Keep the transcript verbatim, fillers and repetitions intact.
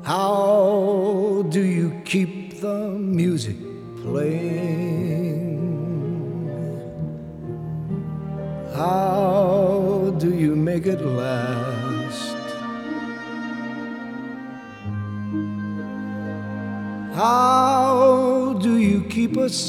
How do you keep the music playing? How do you make it last? How do you keep us